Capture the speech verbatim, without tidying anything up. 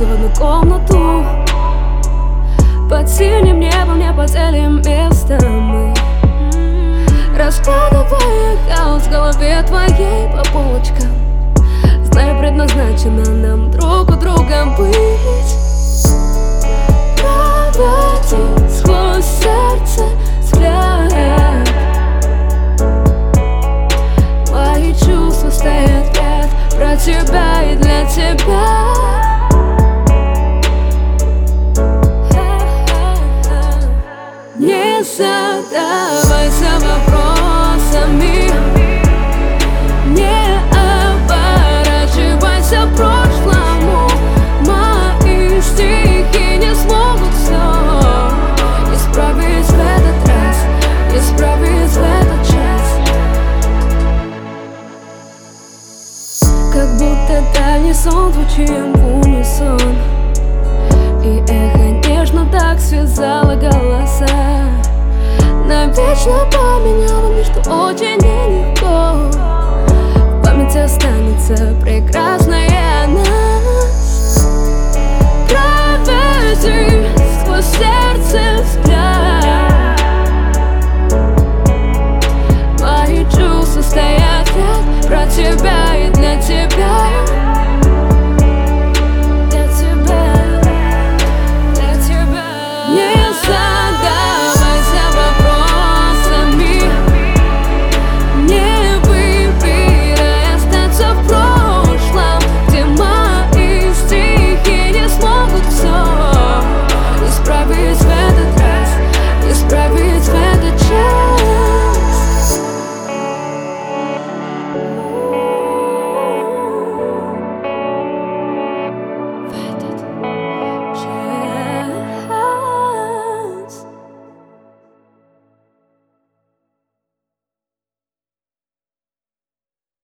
в одну комнату. Под синим небом не поделим место мы, раскладывая хаос в голове твоей по полочкам. Знаю, предназначено нам друг у друга быть. Проводи сквозь сердце взгляд. Мои чувства стоят ряд про тебя и для тебя. Не задавайся вопросами, не оборачивайся к прошлому. Мои стихи не смогут все исправить в этот раз, исправить в этот час. Как будто дальний сон звучим в унисон, и эхо нежно так связало голоса. Навечно поменяло мир, что очень нелегко. В памяти останется прекрасно.